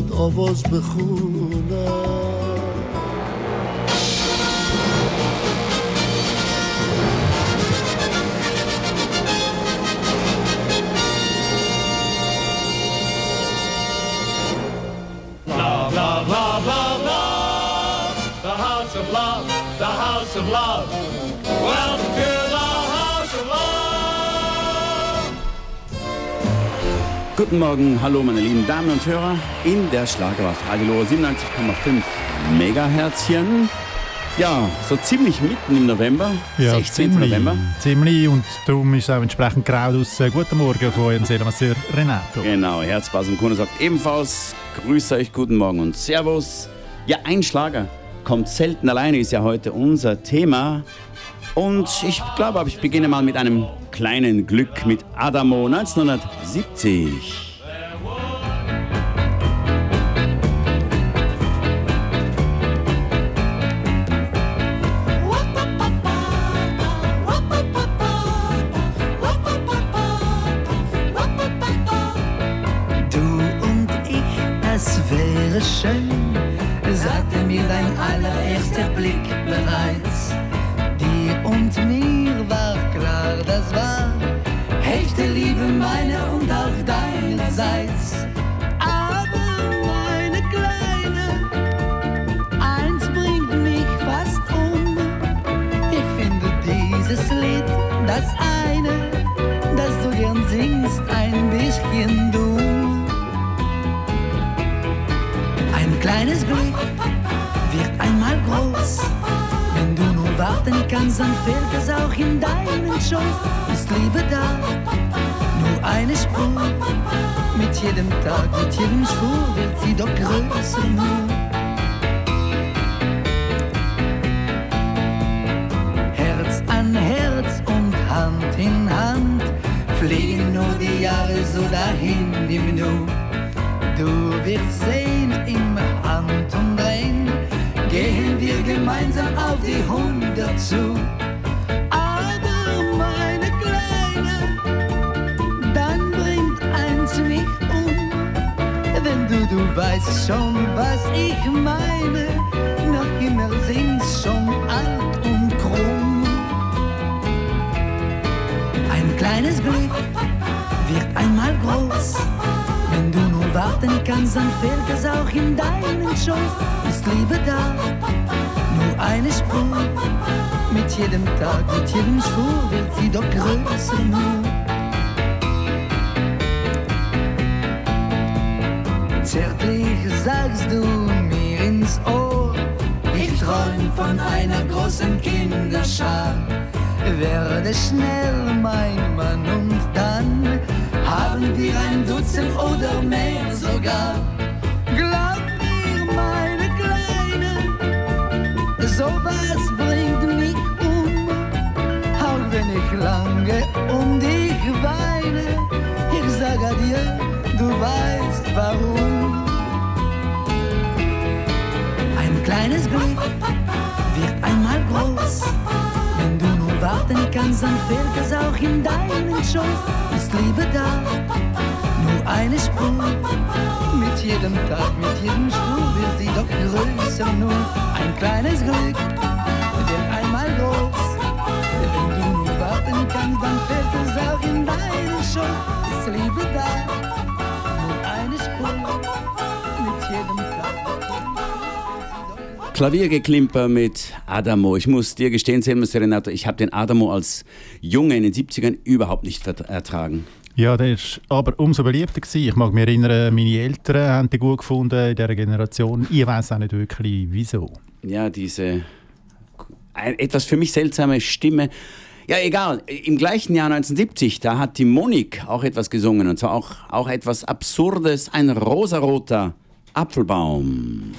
עוד אובוז בחונה. Of love. Welcome to the House of Love. Guten Morgen, hallo meine lieben Damen und Hörer in der Schlagerwacht Radio Lora 97,5 Megaherzchen. Ja, so ziemlich mitten im November, ja, 16. November. Ziemlich, und darum ist es auch entsprechend grau draussen. Guten Morgen von eurem Seelemasseur Renato. Genau, Herzbas und Kuno sagt ebenfalls, grüße euch, guten Morgen und Servus. Ja, ein Schlager kommt selten alleine, ist ja heute unser Thema. Und ich glaube, ich beginne mal mit einem kleinen Glück mit Adamo 1970. Du und ich, das wäre schön, sagte mir dein allererster Blick bereits. Dir und mir war klar, das war echte Liebe, meine und auch deinerseits. Aber meine Kleine, eins bringt mich fast um. Ich finde dieses Lied, das eine, das du gern singst, ein bisschen dumm. Ein kleines Glück wird einmal groß. Wenn du nur warten kannst, dann fällt es auch in deinen Schoß. Ist Liebe da, nur eine Spur. Mit jedem Tag, mit jedem Schwur wird sie doch größer nur. Herz an Herz und Hand in Hand fliegen nur die Jahre so dahin im Nu. Du wirst sehen, im Handumdrehen gehen wir gemeinsam auf die 100 zu. Aber meine Kleine, dann bringt eins mich um. Wenn du weißt schon, was ich meine, noch immer singst schon alt und krumm. Ein kleines Glück wird einmal groß. Wenn du nur warten kannst, dann fällt es auch in deinen Schoß. Ist Liebe da, nur eine Spur. Mit jedem Tag, mit jedem Schwur wird sie doch größer nur. Zärtlich sagst du mir ins Ohr, ich träum von einer großen Kinderschar. Werde schnell mein Mann und dann haben wir ein Dutzend oder mehr sogar. Glaub mir, meine Kleine, sowas bringt mich um. Auch wenn ich lange um dich weine, ich sag adieu, du weißt warum. Ein kleines Glück wird einmal groß. Wenn du nur warten kannst, dann fällt es auch in deinen Schoß. Ist Liebe da, nur eine Spur. Mit jedem Tag, mit jedem Spur wird sie doch größer nur. Ein kleines Glück wird einmal groß. Wenn du nur warten kannst, dann fällt es auch in deinen Schoß. Ist Liebe da, nur eine Spur. Mit jedem Tag. Klaviergeklimper mit Adamo. Ich muss dir gestehen, Renato, ich habe den Adamo als Junge in den 70ern überhaupt nicht ertragen. Ja, der war aber umso beliebter gewesen. Ich mag mich erinnern, meine Eltern haben den gut gefunden in dieser Generation. Ich weiss auch nicht wirklich, wieso. Ja, diese etwas für mich seltsame Stimme. Ja, egal. Im gleichen Jahr 1970, da hat die Monique auch etwas gesungen. Und zwar auch etwas Absurdes. Ein rosaroter Apfelbaum.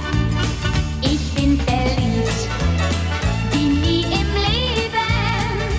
Ich bin verliebt, wie nie im Leben.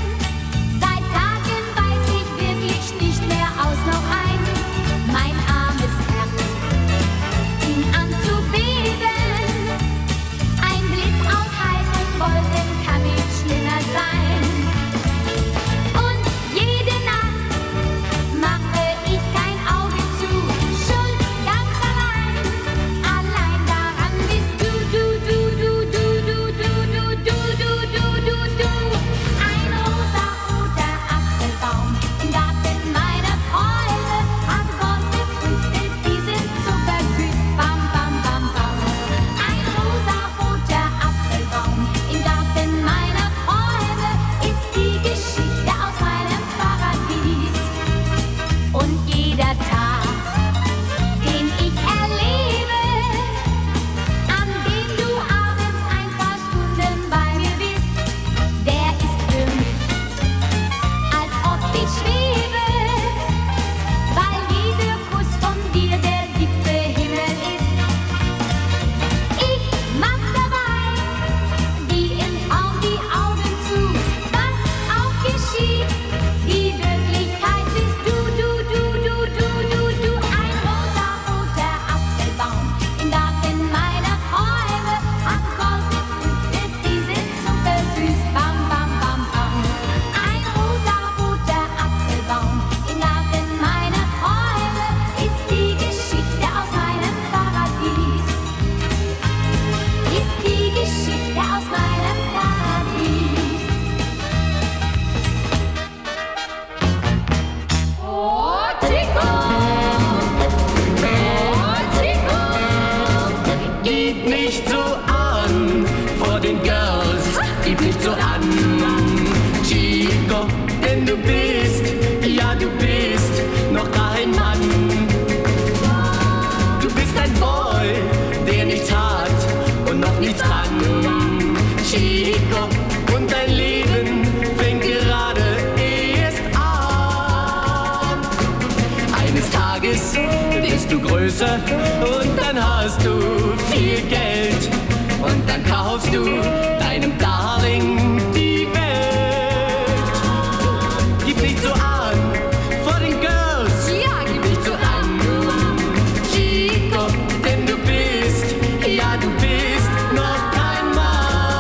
Größe und dann hast du viel Geld und dann kaufst du deinem Darling die Welt. Gib nicht so an vor den Girls, Ja, gib nicht so an, Chico, denn du bist, ja du bist noch kein Mann.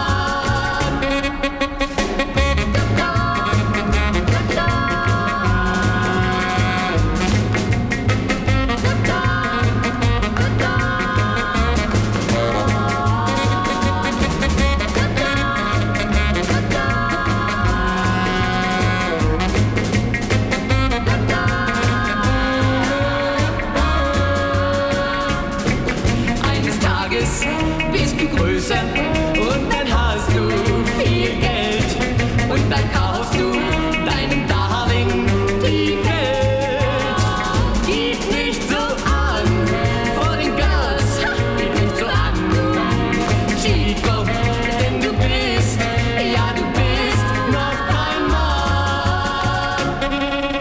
Eines Tages bist du größer und dann hast du viel Geld und dann kaufst du deinem Darling die Welt. Gib nicht so an vor den Girls, gib nicht so an, Chico, denn du bist, ja du bist noch kein Mann.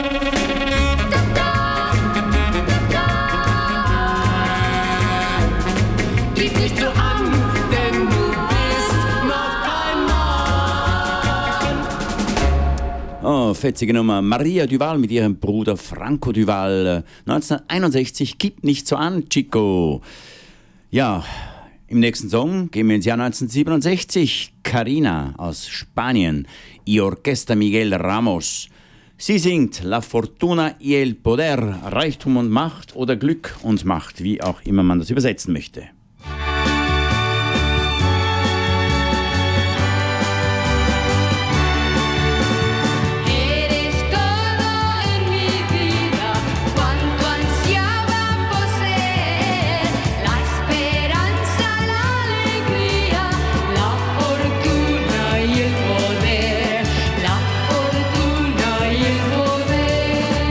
Gib nicht so an, denn du bist noch kein Mann. Oh, fetzige Nummer. Maria Duval mit ihrem Bruder Franco Duval. 1961, Gib nicht so an, Chico. Ja, im nächsten Song gehen wir ins Jahr 1967. Carina aus Spanien, y Orquesta Miguel Ramos. Sie singt La Fortuna y el Poder, Reichtum und Macht oder Glück und Macht, wie auch immer man das übersetzen möchte. eres todo en mi vida, cuanto ansiaba poseer, la esperanza, la alegría, la fortuna y el poder, la fortuna y el poder.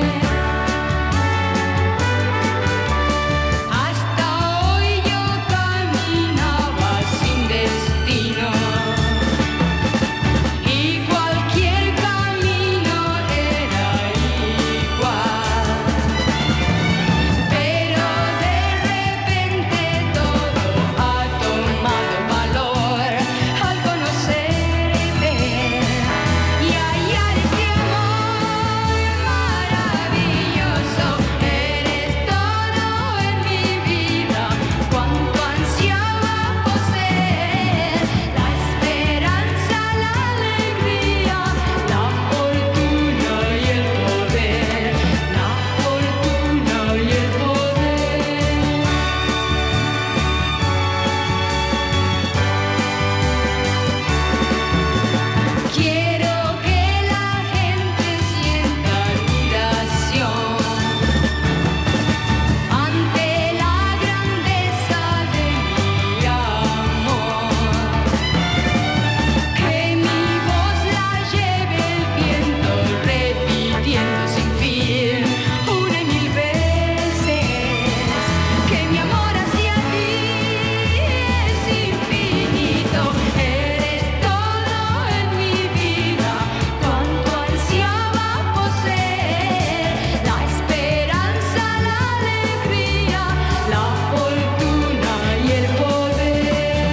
Hasta hoy yo caminaba sin destino y cualquier camino era igual, pero de repente todo ha tomado valor al conocerte y hallar este amor maravilloso. Eres todo en mi vida, cuanto ansiaba poseer, la esperanza, la alegría, la fortuna y el poder, la fortuna y el poder. Quiero que la gente sienta admiración ante la grandeza de mi amor, que mi voz la lleve el viento repitiendo sin fin una y mil veces, que mi amor hacia ti es infinito. Eres todo en mi vida, cuanto ansiaba poseer, la esperanza, la alegría, la fortuna y el poder.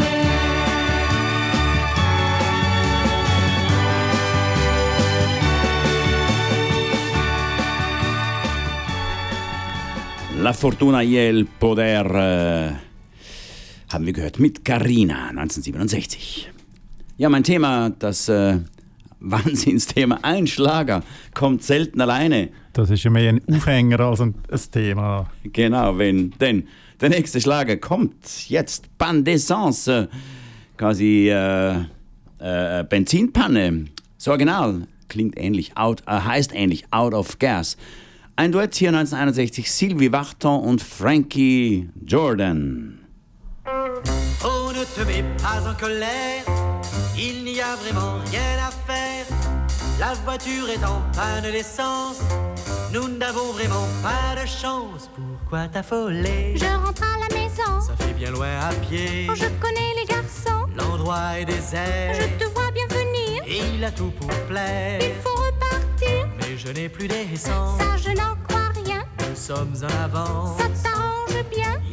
La Fortuna y el Poder haben wir gehört mit Carina 1967. Ja, mein Thema, das Wahnsinnsthema, ein Schlager, kommt selten alleine. Das ist ja mehr ein Aufhänger als ein Thema. Genau, denn der nächste Schlager kommt jetzt. Panne d'essence, quasi Benzinpanne. Das Original klingt ähnlich, heißt ähnlich, Out of Gas. Ein Duett hier 1961, Sylvie Vartan und Frankie Jordan. Oh, ne te mets pas en colère, il n'y a vraiment rien à faire. La voiture est en panne d'essence, nous n'avons vraiment pas de chance. Pourquoi t'affoler? Je rentre à la maison, Ça fait bien loin à pied, je connais les garçons, l'endroit est désert. je te vois bien venir, Et il a tout pour plaire, il faut repartir, mais je n'ai plus d'essence. ça je n'en crois rien, Nous sommes en avance. ça t'arrange bien.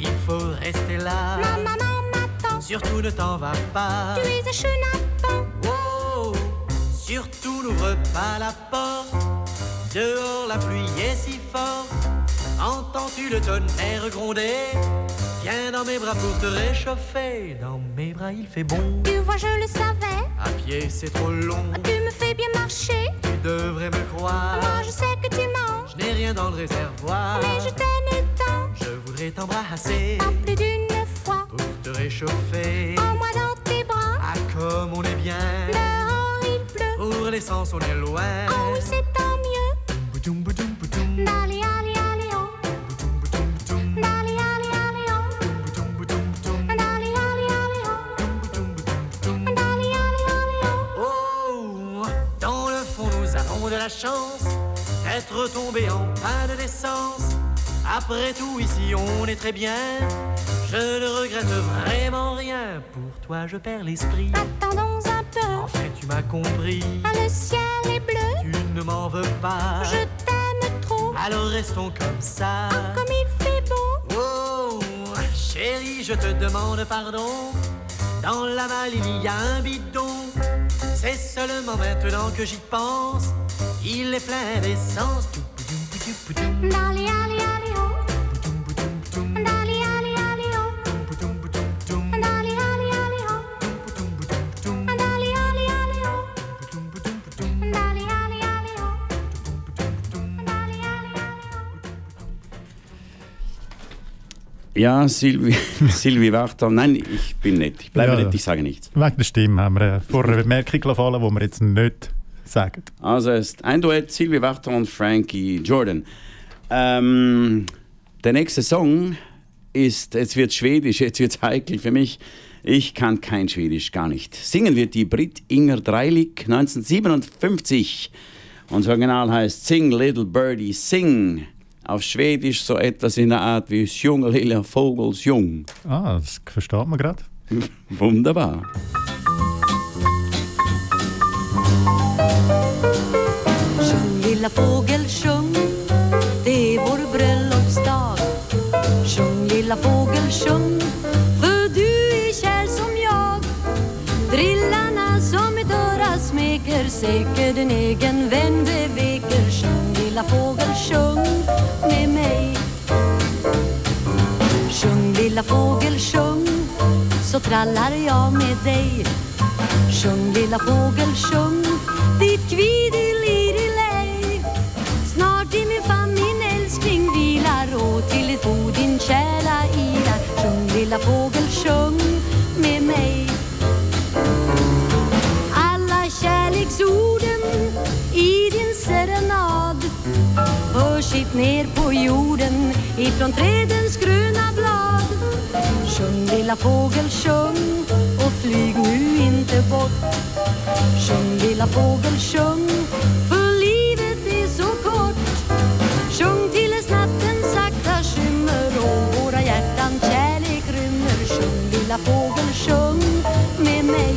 Il faut rester là. Ma maman m'attend. Surtout ne t'en va pas. Tu es un chenapan. Wow. Surtout n'ouvre pas la porte. Dehors la pluie est si forte. Entends-tu le tonnerre gronder? Viens dans mes bras pour te réchauffer. Dans mes bras il fait bon. Tu vois, je le savais. À pied c'est trop long. Tu me fais bien marcher. Tu devrais me croire. Moi, je sais que tu mens. Je n'ai rien dans le réservoir. Mais je t'aime tant. Je voudrais t'embrasser. Pas plus d'une fois. Pour te réchauffer. Prends-moi dans tes bras. Ah comme on est bien. Dehors il pleut. Pour l'essence on est loin. Oh oui, c'est tant mieux. Boutoum, boutoum, boutoum. Dali, ali, ali, oh. Boutoum, boutoum, boutoum. Dali, ali, ali, oh. Boutoum, boutoum, boutoum. Dali, ali, ali, oh. Boutoum, boutoum, boutoum. Dali, ali, ali, oh. Oh, dans le fond nous avons de la chance d'être tombés en panne d'essence. Après tout ici on est très bien. Je ne regrette vraiment rien. Pour toi je perds l'esprit. Attendons un peu. En fait tu m'as compris. Ah, le ciel est bleu. Tu ne m'en veux pas. Je t'aime trop. Alors restons comme ça. Comme il fait beau. Oh, chérie, je te demande pardon. Dans la malle, il y a un bidon. C'est seulement maintenant que j'y pense. Il est plein d'essence. Dali, ali, ali, oh. Dali, ali, ali, oh. Dali, ali, ali, oh. Dali, ali, ali, oh. Dali, ali, ali, oh. Dali, ali, ali, oh. Ja, Silvi Wachter. Nein, ich bin nett. Ich bleibe nett, ich sage nichts. Wegen der Stimme haben wir vorher eine Bemerkung fallen, die wir jetzt nicht sagen. Also es ist ein Duett, Silvi Wachter und Frankie Jordan. Der nächste Song ist, jetzt wird Schwedisch, jetzt wird heikel für mich. Ich kann kein Schwedisch, gar nicht. Singen wird die Britt Inger Dreilig 1957. Unser Original heißt Sing Little Birdie Sing. Auf Schwedisch so etwas in der Art wie Sjung lilla Vogels Jung. Ah, das versteht man gerade. Wunderbar. Sjung lilla fågel sjung, det är vår bröllopsdag. Sjung lilla fågel sjung, för du är kär som jag. Drillarna som ett öra smeker, säkert en egen vän beveker. Sjung lilla fågel sjung med mig. Sjung lilla fågel sjung, så trallar jag med dig. Sjung lilla fågel sjung, ditt kvidelirelej. Snart i min famn min älskling vilar, och till ett bo din kärla ilar. Sjung lilla fågel sjung med mig. Alla kärleksorden i din serenad hörs hit ner på jorden ifrån trädens gröna blad. Sjung lilla fågel sjung, och flyg nu inte bort. Sjung lilla fågel sjung, för livet är så kort. Sjung till dess natten sakta skymmer och våra hjärtan kärlek rymmer. Sjung lilla fågel sjung med mig.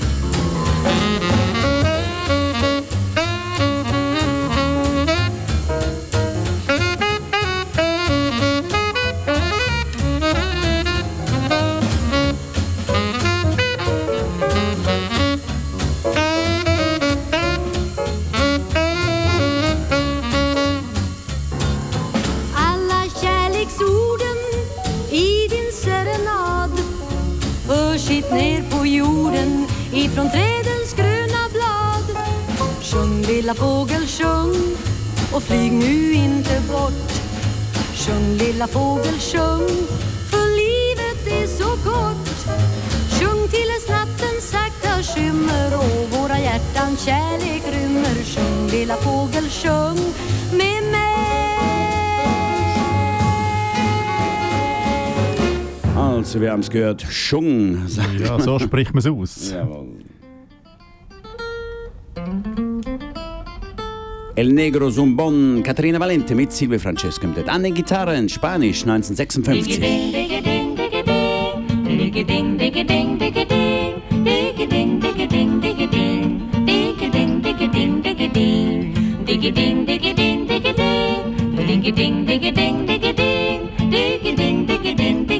Alla kärleksorden i din serenad hörs hit ner på jorden ifrån trädens gröna blad. Sjung lilla fågel sjung, och flyg nu inte bort. Sjung lilla fågel sjung, för livet är så kort. Sjung till dess natten sakta skymmer och våra hjärtan kärlek rymmer. Sjung lilla fågel sjung med mig. Also, wir haben es gehört, Schung. sagt Ja, man. so spricht man es aus. Jawohl. El Negro Zumbon, Caterina Valente mit Silvio Francesco im Duett. An den Gitarren, Spanisch, 1956. Ding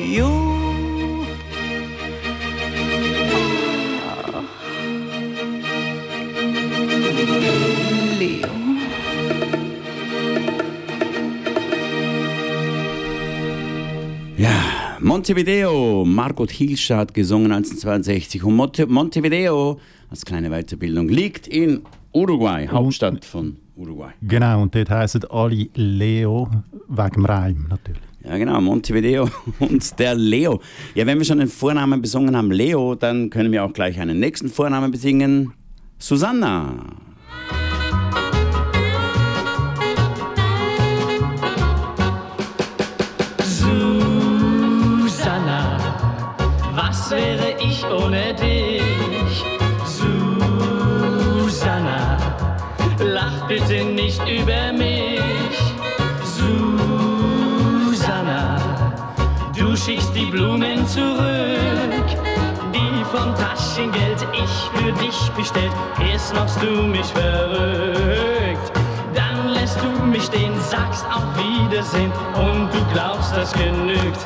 Leo. Leo. Ja, Montevideo. Margot Hilscher hat gesungen 1962. Und Montevideo, als kleine Weiterbildung, liegt in Uruguay, Hauptstadt von Uruguay. Genau, und dort heissen alle Leo, wegen dem Reim natürlich. Ja genau, Montevideo und der Leo. Ja, wenn wir schon den Vornamen besungen haben, Leo, dann können wir auch gleich einen nächsten Vornamen besingen. Susanna. Susanna, was wäre ich ohne dich? Susanna, lach bitte nicht über mich. Susanna, du schickst die Blumen zurück, die vom Taschengeld ich für dich bestellt. Erst machst du mich verrückt, dann lässt du mich stehen, sagst auf Wiedersehen und du glaubst, das genügt.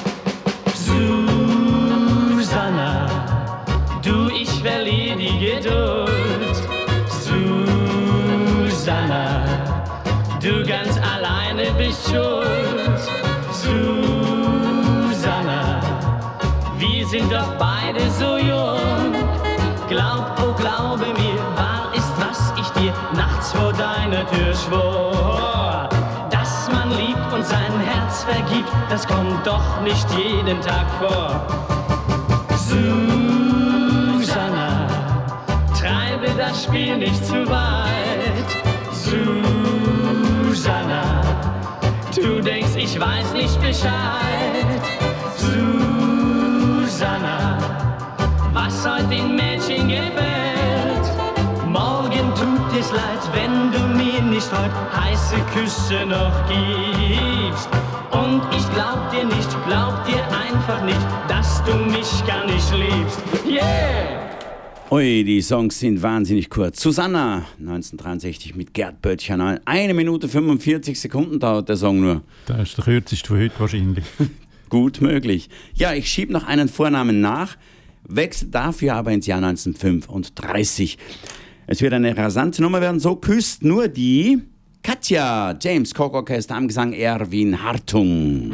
Susanna, du, ich verliere die Geduld. Susanna, du ganz alleine bist schuld. Susanna, wir sind doch beide so jung. Glaub, oh glaube mir, wahr ist, was ich dir nachts vor deiner Tür schwor. Dass man liebt und sein Herz vergibt, das kommt doch nicht jeden Tag vor. Susanna, treibe das Spiel nicht zu weit. Susanna, du denkst, ich weiß nicht Bescheid. Susanna, was heute den Mädchen gefällt. Morgen tut es leid, wenn du mir nicht heute heiße Küsse noch gibst. Und ich glaub dir einfach nicht, dass du mich gar nicht liebst. Yeah! Ui, die Songs sind wahnsinnig kurz. Susanna, 1963 mit Gerd Böttcher. 1 Minute 45 Sekunden dauert der Song nur. Das ist der kürzeste für heute wahrscheinlich. Gut möglich. Ja, ich schiebe noch einen Vornamen nach, wechsle dafür aber ins Jahr 1935. Es wird eine rasante Nummer werden, so küsst nur die Katja. James Cook Orchester am Gesang Erwin Hartung.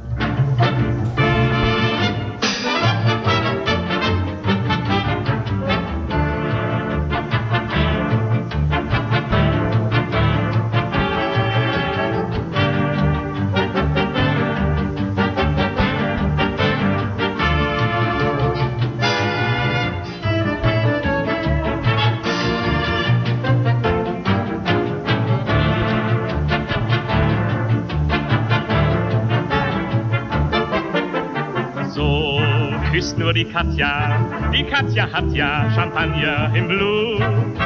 Nur die Katja hat ja Champagner im Blut.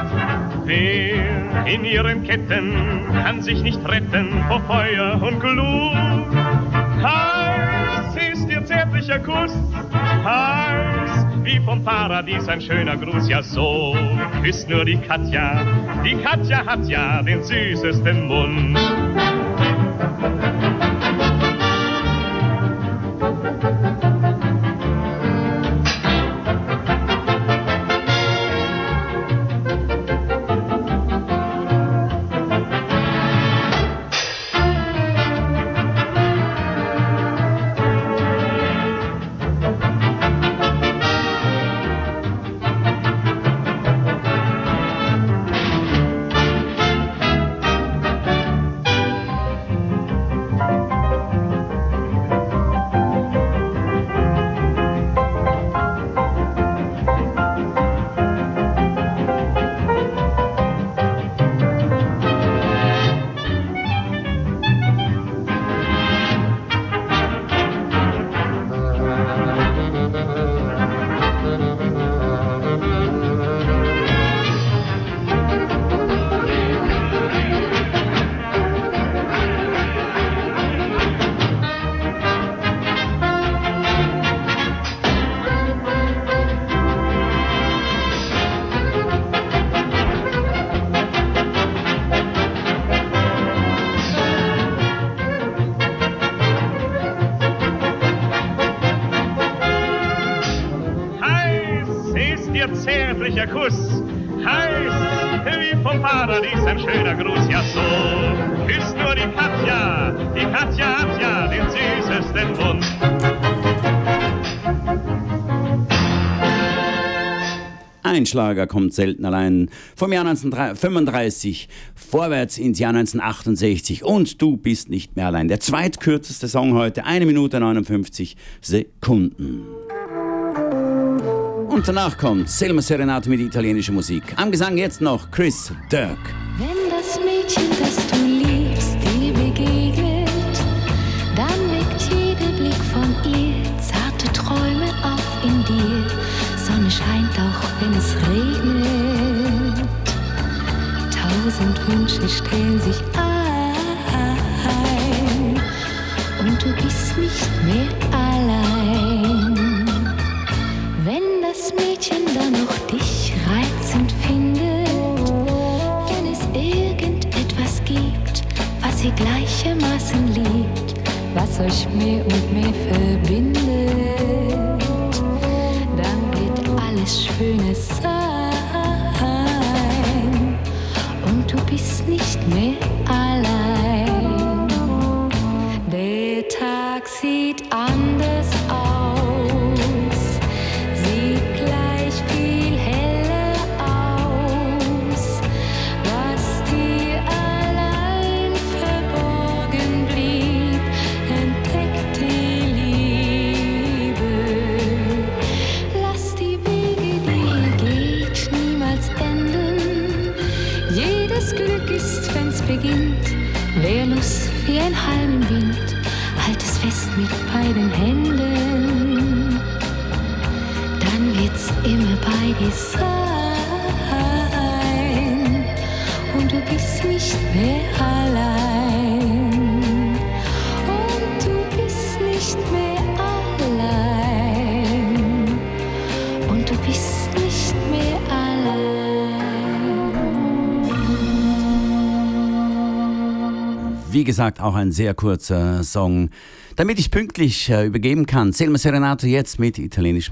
Wer in ihren Ketten kann sich nicht retten vor Feuer und Glut. Heiß ist ihr zärtlicher Kuss, heiß wie vom Paradies ein schöner Gruß. Ja, so küsst nur die Katja hat ja den süßesten Mund. ihr zärtlicher Kuss. Heiß wie vom Paradies ein schöner Gruß, ja so ist nur die Katja hat ja den süßesten Mund. Ein Schlager kommt selten allein. Vom Jahr 1935 vorwärts ins Jahr 1968 und du bist nicht mehr allein. Der zweitkürzeste Song heute, 1 Minute 59 Sekunden. Und danach kommt Selma Serenata mit italienischer Musik. Am Gesang jetzt noch Chris Dirk. Wenn das Mädchen, das du liebst, dir begegnet, dann weckt jeder Blick von ihr zarte Träume auf in dir. Sonne scheint auch, wenn es regnet. 1000 Wünsche stellen sich ein und du bist nicht mehr allein. Wenn das Mädchen dann noch dich reizend findet, wenn es irgendetwas gibt, was ihr gleichermaßen liebt, was euch mehr und mehr verbindet, dann wird alles Schönes sein und du bist nicht mehr allein. Der Tag sieht anders aus, sieht gleich viel heller aus, was dir allein verborgen blieb, entdeckt die Liebe. Lass die Wege, die ihr geht, niemals enden. Jedes Glück ist, wenn's beginnt, wehrlos wie ein Halm im Wind. Halt es fest mit beiden Händen, dann wird's immer bei dir sein und du bist nicht mehr allein. Und du bist nicht mehr allein. Und du bist nicht mehr allein. Wie gesagt, auch ein sehr kurzer Song, damit ich pünktlich übergeben kann. Selma Serenata jetzt mit italienischem